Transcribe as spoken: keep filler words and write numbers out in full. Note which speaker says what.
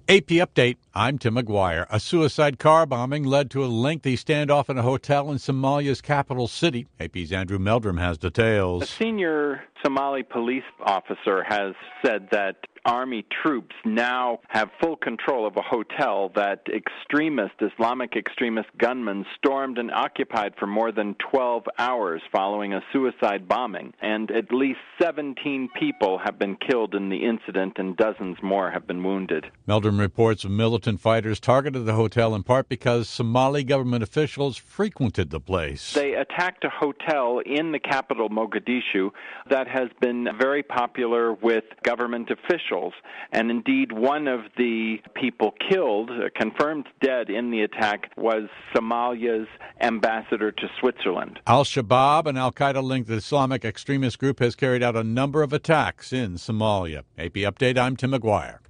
Speaker 1: A P Update, I'm Tim McGuire. A suicide car bombing led to a lengthy standoff in a hotel in Somalia's capital city. A P's Andrew Meldrum has details.
Speaker 2: A senior Somali police officer has said that Army troops now have full control of a hotel that extremist, Islamic extremist gunmen stormed and occupied for more than twelve hours following a suicide bombing. And at least seventeen people have been killed in the incident and dozens more have been wounded.
Speaker 1: Meldrum reports militant fighters targeted the hotel in part because Somali government officials frequented the place.
Speaker 2: They attacked a hotel in the capital, Mogadishu, that has been very popular with government officials. And indeed, one of the people killed, confirmed dead in the attack, was Somalia's ambassador to Switzerland.
Speaker 1: Al-Shabaab, an al-Qaeda-linked Islamic extremist group, has carried out a number of attacks in Somalia. A P Update, I'm Tim McGuire.